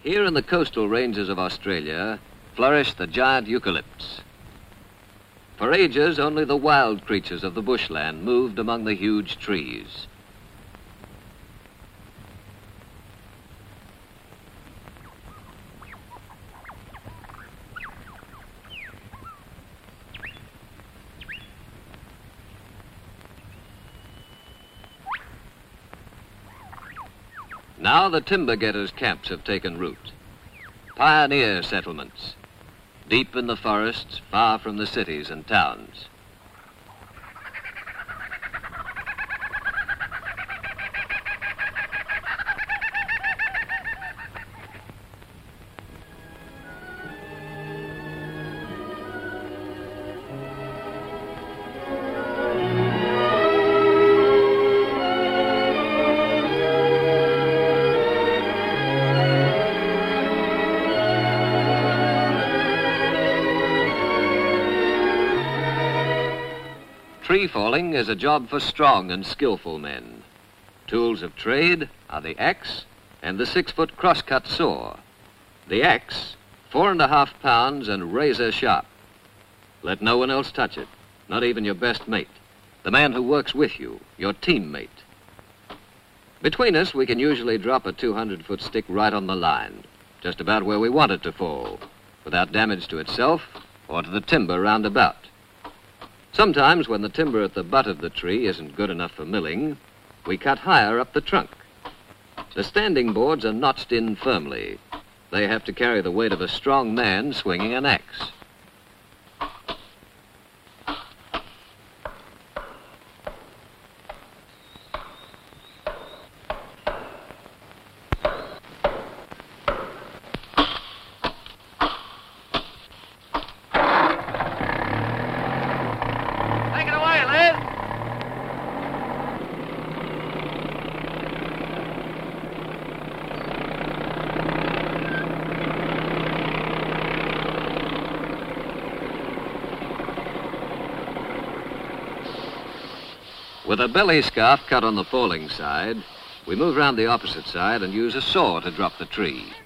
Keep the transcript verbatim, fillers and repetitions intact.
Here in the coastal ranges of Australia flourish the giant eucalypts. For ages, only the wild creatures of the bushland moved among the huge trees. Now the timber getters' camps have taken root. Pioneer settlements, deep in the forests, far from the cities and towns. Tree falling is a job for strong and skillful men. Tools of trade are the axe and the six-foot crosscut saw. The axe, four and a half pounds and razor sharp. Let no one else touch it, not even your best mate, the man who works with you, your teammate. Between us, we can usually drop a two hundred foot stick right on the line, just about where we want it to fall, without damage to itself or to the timber round about. Sometimes, when the timber at the butt of the tree isn't good enough for milling, we cut higher up the trunk. The standing boards are notched in firmly. They have to carry the weight of a strong man swinging an axe. With a belly scarf cut on the falling side, we move round the opposite side and use a saw to drop the tree.